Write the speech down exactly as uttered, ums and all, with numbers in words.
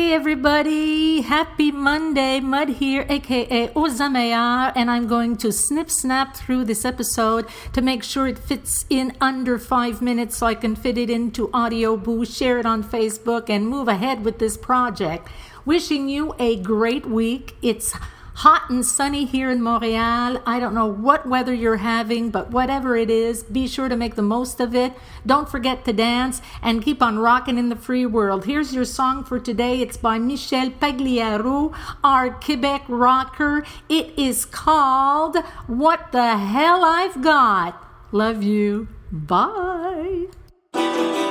Hey everybody, happy Monday, Mud here, aka Ozameya, and I'm going to snip snap through this episode to make sure it fits in under five minutes so I can fit it into Audio Boost, share it on Facebook, and move ahead with this project. Wishing you a great week. It's hot and sunny here in Montreal. I don't know what weather you're having, but whatever it is, be sure to make the most of it. Don't forget to dance and keep on rocking in the free world. Here's your song for today. It's by Michel Pagliaro, our Quebec rocker. It is called What the Hell I've Got. Love you. Bye.